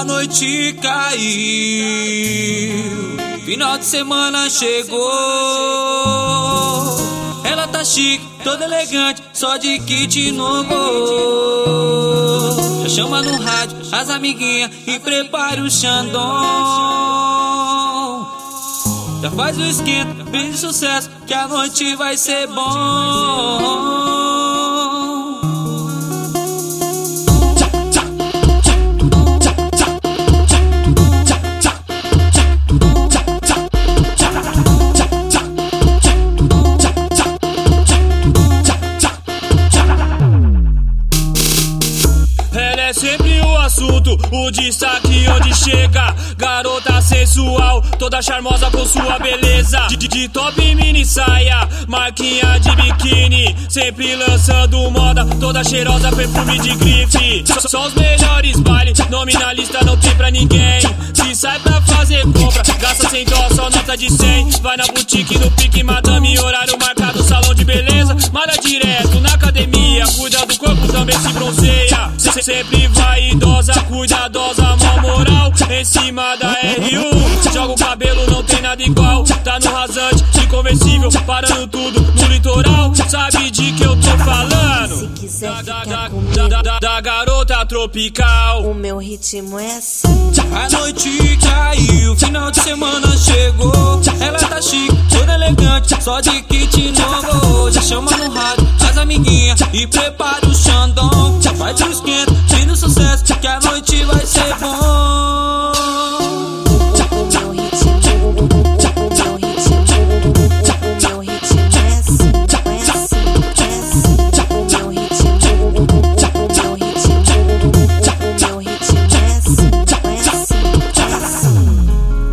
A noite caiu, final de semana chegou. Ela tá chique, toda elegante, só de kit novo. Já chama no rádio as amiguinhas e prepara o Xandão. Já faz o esquenta, fez sucesso, que a noite vai ser bom. Ela é sempre o assunto, o destaque onde chega. Garota sensual, toda charmosa com sua beleza. De top mini saia, marquinha de biquíni, sempre lançando moda, toda cheirosa, perfume de grife. Só os melhores bailes, nome na lista não tem pra ninguém. Se sai pra fazer compra, gasta sem dó, só nota de 100. Vai na boutique, no pique, madame, horário marcado, salão de beleza. Malha direto na academia, cuida do corpo, também se bronzeia. Sempre vai idosa, cuidadosa, mal moral, em cima da R1. Joga o cabelo, não tem nada igual. Tá no rasante, de conversível, parando tudo no litoral. Sabe de que eu tô falando? Se quiser ficar comigo, da garota tropical. o meu ritmo é assim. A noite caiu, final de semana chegou. Ela tá chique, toda elegante, só de kit novo. Já chama no rádio as amiguinhas e prepara o Xandão. Já faz o esquenta, fim sucesso, que a noite vai ser bom. O meu ritmo é assim, é assim, é assim. O meu ritmo é assim, é assim.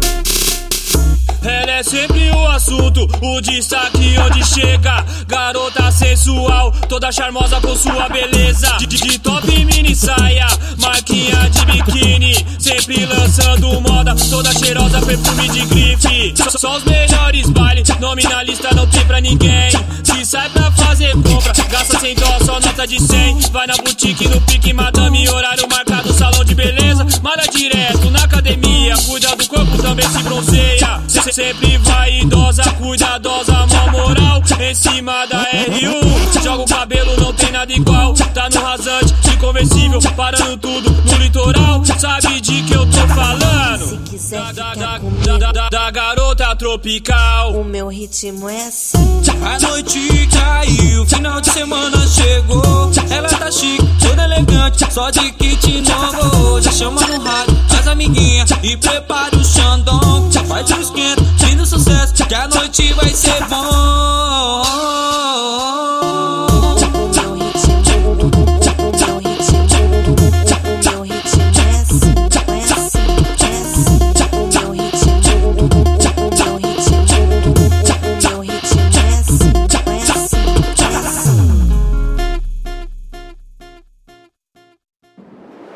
Ela é sempre o assunto, o destaque onde chega. Garota sensual, toda charmosa com sua beleza. De top mini saia, marquinha de biquíni, sempre lançando moda, toda cheirosa, perfume de grife. Só os melhores bailes, nome na lista não tem pra ninguém. Se sai pra fazer compra, gasta sem dó, só nota de 100. Vai na boutique, no pique, madame, horário marcado, salão de beleza. Malha direto na academia, cuida do corpo, também se bronzeia. Sempre vai idosa, cuidadosa, mal moral, em cima da R1. Joga o cabelo, não tem nada igual. Tá no rasante, de conversível, parando tudo no litoral. Sabe de que eu tô falando? Se quiser ficar comigo, Da garota tropical. o meu ritmo é assim. A noite caiu, final de semana chegou. Ela tá chique, toda elegante, só de kit novo. Já chama no rádio as amiguinhas e prepara o Xandão. Já faz o esquenta, fim do sucesso, que a noite vai ser bom.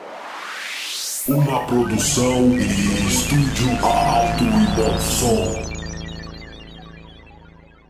Uma produção e estúdio Alto e Bom Som.